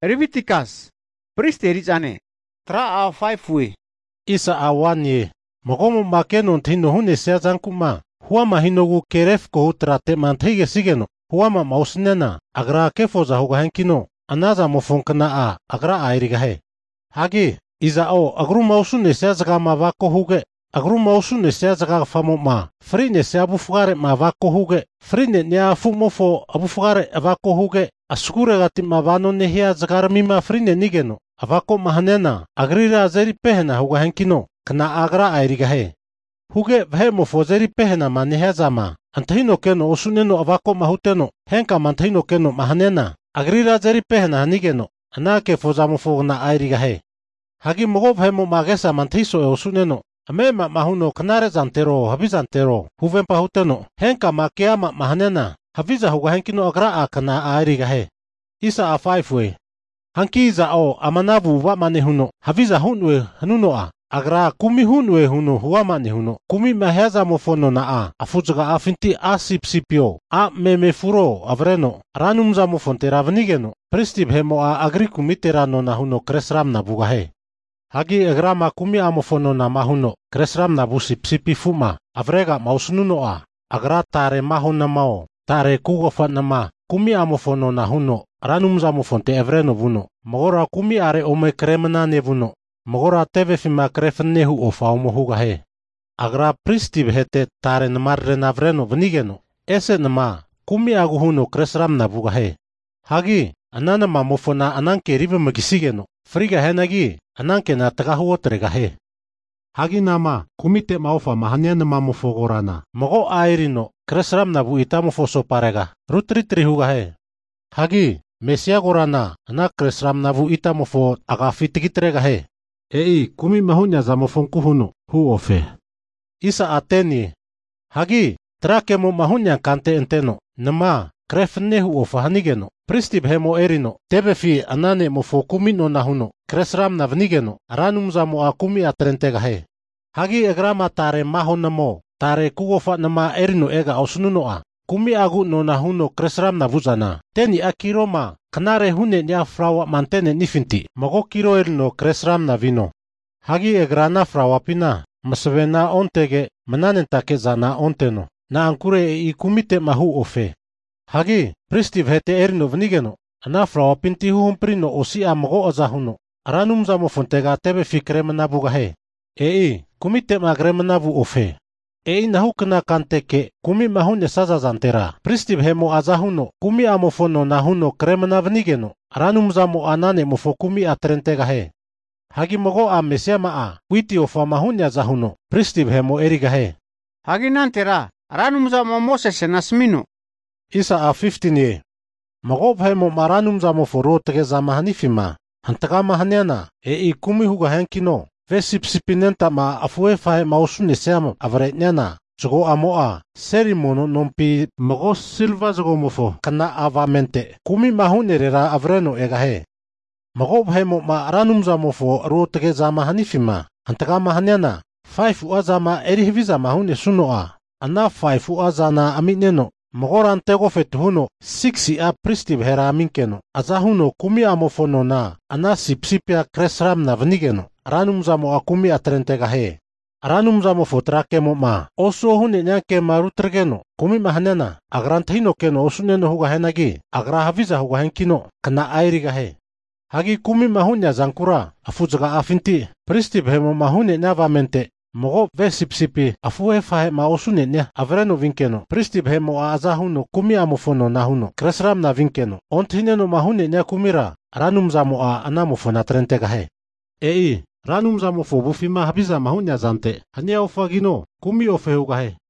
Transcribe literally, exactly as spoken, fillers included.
Revitikas, pristeri jane. Tra a five we. Isa awanye. Mogomo makeno tino hune sea zankuma. Huama hinogu keref ko utra te manthige sigeno. Huama mausnena. Agra kefoza huga henkino. Anaza mofonkana a. Agra airigahe. Hagi. Iza o agru mausune sea zaga mavako huge. Agru mausune sea zaga famo ma. Frine sea abufugare mavako huge. Frine nia fumofo abufugare avako huge. Asukure gati mavano nehia zagar mima frine nigeno. Avako mahanena. Agrira zeri pehena huga henkino. Kana agra airigahe. Huge vhemo fo zeri pehena ma nehia zama. Antahino keno osuneno avako mahuteno. Henka mantahino keno mahanena. Agrira zeri pehena hanigeno. Anake fo zamofo na airigahe. Hagi mogo vhemo magesa mantiso e osuneno. Amema mahuno kanare zantero habizantero. Huvempa huteno. Henka makeama mahanena. Haviza huga henkino agra a kana airigahe. Isa a five we. Hankiza o amanavu wa manehuno. Haviza hunwe hanuno a. Agra kumi hunwe huno huwa manehuno. Kumi maheza mofono na a. Afuzaga afinti a sipsipio. A meme furo avreno. Ranumza mofonte ravnigeno. Pristib hemo a agri kumiterano na huno kresram na bugahe. Hagi agrama kumi amofono na mahuno. Kresram na busipsipi fuma. Avrega mausununo a. Agra tare maho na mao. Tare kugofa na ma. Kumi amofono na huno. Ranumza mofonte evreno vuno. Mogora kumi are ome kremna ne vuno. Mogora teve fima krefnehu ofa omo hugahe. Agra pristib hete tare namarre na vreno vnigeno. Ese nama. Kumi agu huno kresram na bugahe. Hagi. Anana ma mofona ananke rive magisigeno. Friga henagi. Ananke na tagahuo tregahe. Hagi nama. Kumite maofa mahanyana ma mofogorana. Mogo airino. Kresram na bu itamofo so parega. Rutritri hugahe. Hagi. Mesia gorana. Ana kresram na bu itamofo aga fitigitregahe. Ei, kumi mahunya za mofonku huno. Hu ofe. Isa ateni. Hagi. Trake mo mahunya kante enteno. Nama. Krefnehu ofa hanigeno. Pristib hemo erino. Tebe fi anane mofo kumi no nahuno. Kresram na vnigeno. Ranumza mo a kumi atrentegahe. Hagi egrama tare maho namo. Tare kugofa nama erino ega osununo a. Kumi agu no nahuno kresram na vuzana. Teni akiroma. Kanare hune nia frawa mantene nifinti. Mogo kiro erino kresram na vino. Hagi egrana frawa pina. Masvena ontege. Mananentake zana onteno. Na ankure e ikumite mahu ofe. Hagi. Pristib hete erino vnigeno. Ana frawa pinti huumprino osi a mogo azahuno. Ranumza mo fontega tebe fi kremna bugahe. Ei. Kumite ma kremna bu ofe. Ei nahukna kanteke kumi mahune saza zantera. Pristib hemo azahuno. Kumi amofono nahuno kremna vnigeno. Ranumza mo anane mofo kumi atrentegahe. Hagi mogo a mesiama a. Witi ofa mahune azahuno. Pristib hemo erigahe. Hagi nantera. Ranumza mo Moses nasmino. Isa a fifteen ye. Mogo vhemo maranumza mo foro tege zama hanifima. Hantaga mahanyana. E i kumi huga henkino. Vesipsipinenta ma afue fahe mausune seamo avretnyana. Zogo amoa. Serimono nompi mogo silva zogo mofo. Kana avamente. Kumi mahune rera avreno egahe. Mogo vhemo ma ranumza mofo ro tege zama hanifima. Hantaga mahanyana. Five uazama erihiviza mahune sunoa. Ana five uazana amineno. Mogoran tego fetuhuno. Six a pristib hera aminkeno. Azahuno kumi amofono na. Ana sipsipia kresram na vnigeno. Ranumza mo a kumi atrentegahe. Ranumza mo fotrake mo ma. Oso hune nyake marutrgeno. Kumi mahanena. Agrantahino keno osuneno huga henagi. Agra haviza huga henkino. Kana airigahe. Hagi kumi mahunya zankura. Afuzaga afinti. Pristib hemo mahune navamente. Mogo vesipsipi afue fahe ma osune nya avreno vinkeno. Pristib hemo a azahuno kumi amofono nahuno. Kresram na vinkeno. Onthineno mahune nya kumira. Ranumza mo a anamofona atrentegahe. Ei. Ranumza mo fo bufima habiza mahunya zante. Hanya ofagino. Kumi ofe hugahe.